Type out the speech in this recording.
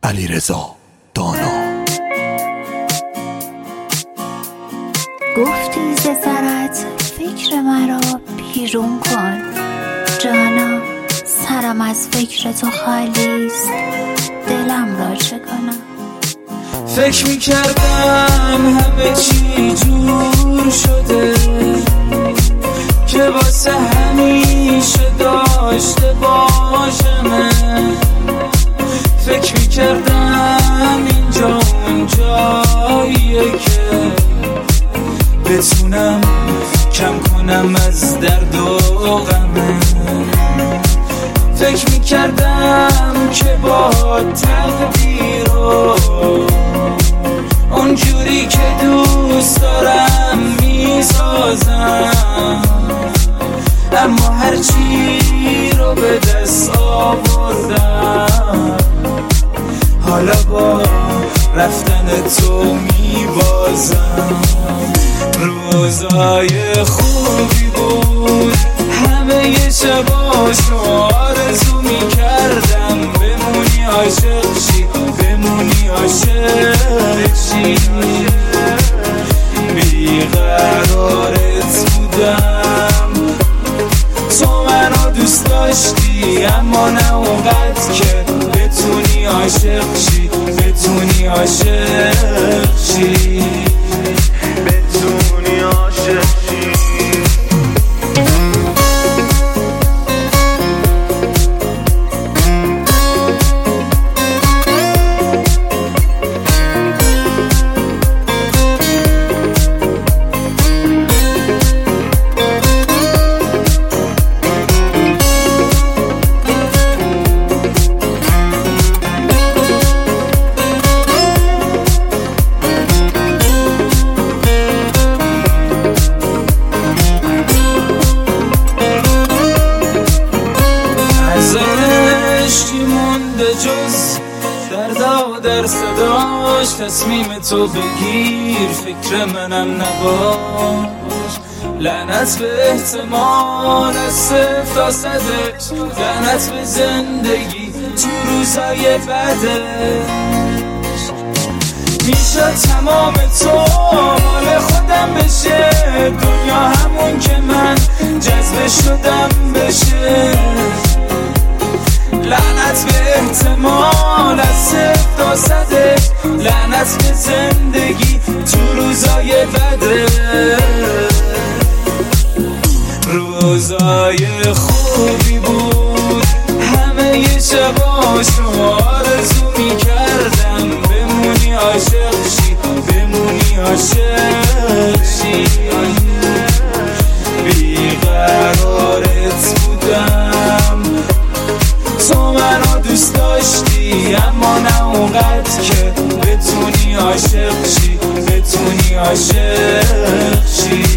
علیرضا دانا. گفتی ز سرت فکر مرا بیرون کن، جانا سرم از فکر تو خالیست، دلم را چه کنم؟ فکر میکردم همه چی جور شده که واسه همیشه داشته باشم. فکر میکردم اینجا اون جاییه که بتونم کم کنم از درد و غمه. فکر میکردم که با تقدیر و اونجوری که دوست دارم میسازم، اما هرچی رو به دست آوردم حالا با رفتن تو میبازم. روزای خوبی بود، همه ی شباشو آرزو میکردم بمونی عاشق شی، بمونی عاشق شی. بیقرارت بودم، تو منو دوست داشتی، اما نه اونقدر که بتونی عاشق شی، بتونی عاشق شی، بتونی عاشق شی. جز دردا در صداش، تصمیم تو بگیر فکر منم نباش. لعنت به احتمال از 0 تا 100، لعنت به زندگی تو روزای بعدش. میشه تمام تو مال خودم بشه، دنیا همون که من جذب شدم بشه. لعنت به احتمال از 0 تا 100، لعنت به زندگی تو روزای بده. روزای خوبی بود، همه ی شباشو آرزو میکردم بمونی عاشق شی، بمونی عاشق شی. بیقرارت بودم، تو منو دوست داشتی، اما نه اونقدر که بتونی عاشق شی، بتونی عاشق شی.